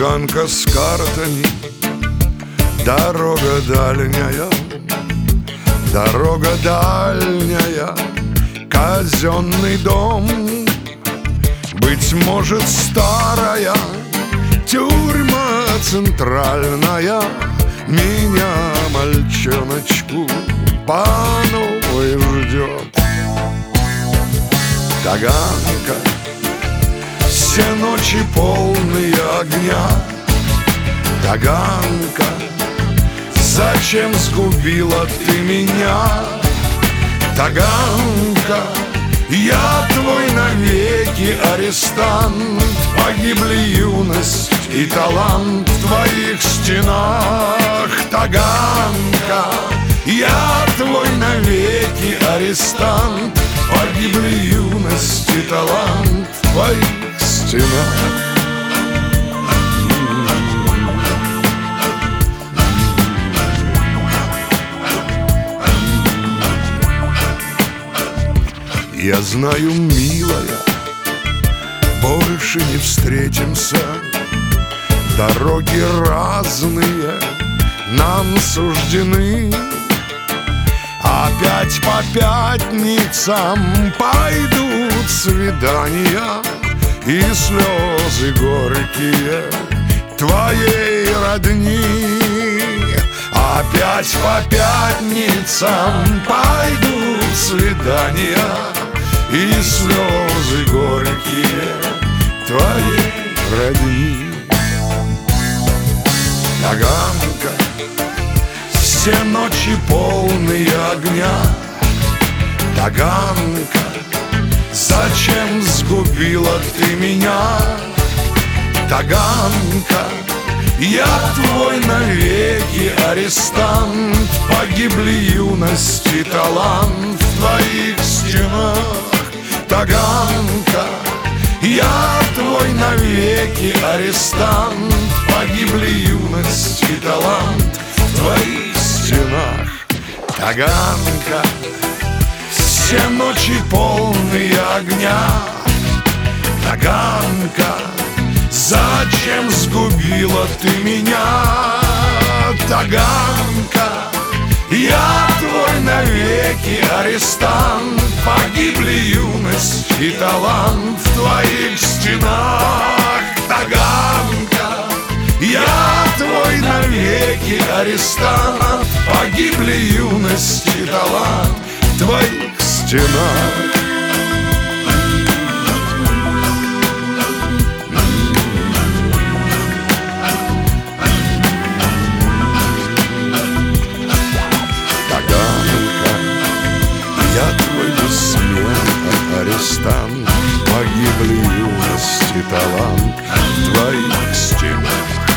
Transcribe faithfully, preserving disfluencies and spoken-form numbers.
Цыганка с картами, дорога дальняя, дорога дальняя, казенный дом. Быть может, старая тюрьма центральная меня, мальчоночку, по новой ждет. Таганка, все ночи полные огня. Таганка, зачем сгубила ты меня? Таганка, я твой навеки арестант. Погибли юность и талант в твоих стенах. Таганка, я твой навеки арестант. Погибли юность и талант в твоих стенах. Я знаю, милая, больше не встретимся. Дороги разные нам суждены. Опять по пятницам пойдут свидания и слезы горькие твоей родни. Опять по пятницам пойдут свидания и слезы горькие твоей родни. Таганка, все ночи полные огня. Таганка, зачем сгубила ты меня? Таганка, я твой навеки арестант. Погибли юность и талант в твоих стенах. Таганка, я твой навеки арестант. Погибли юность и талант в твоих стенах. Таганка, все ночи полные огня. Таганка, зачем сгубила ты меня? Таганка, я твой навеки арестант. Погибли юность и талант в твоих стенах. Таганка, я твой навеки арестант. Погибли юность и талант в твоих стенах. Я твой бессменный арестант. Погибли юность и талант в твоих стенах.